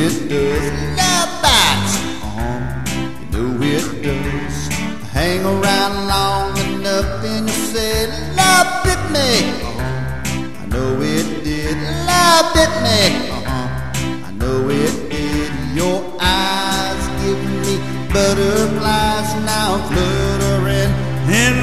it does. Love bites. You know it does. Hang around long enough and you say, love bit me. I know it did. Love bit me. I know it did. Your eyes give me butterflies. Now I'm fluttering in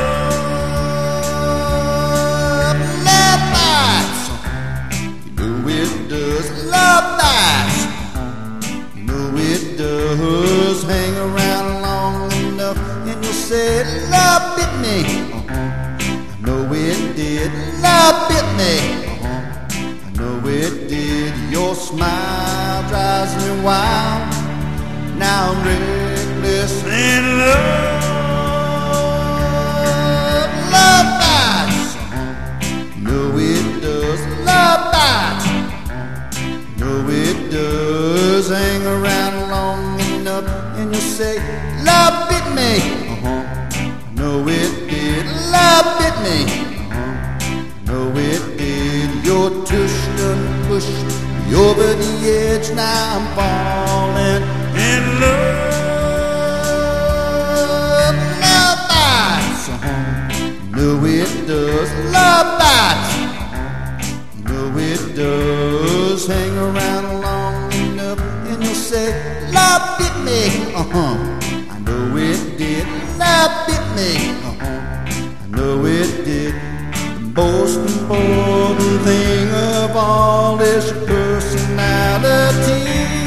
love. Love bites. You know it does. Love bites. You know it does. Hang around long enough and you'll say, love bit me. I know it did. Love bit me. I know it did. Your smile drives me wild. Now I'm reckless in love. Love bites. You know it does. Love bites. You know it does. Hang around long enough and you say, love bit me. I know it did. Love bit me. I know it did. Your tush done pushed me over the edge. Now I'm falling in love. Love bites. You know it does. Love bites. You know it does. Hang around long enough and you'll say, love bit me. I know it did. Love bit me. I know it did. The most important thing of all is your personality.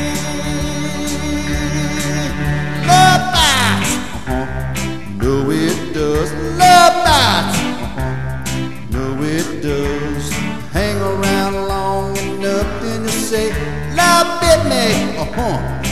Love bites. You know it does. Love bites. You know it does. Hang around long enough and you say, love bit me.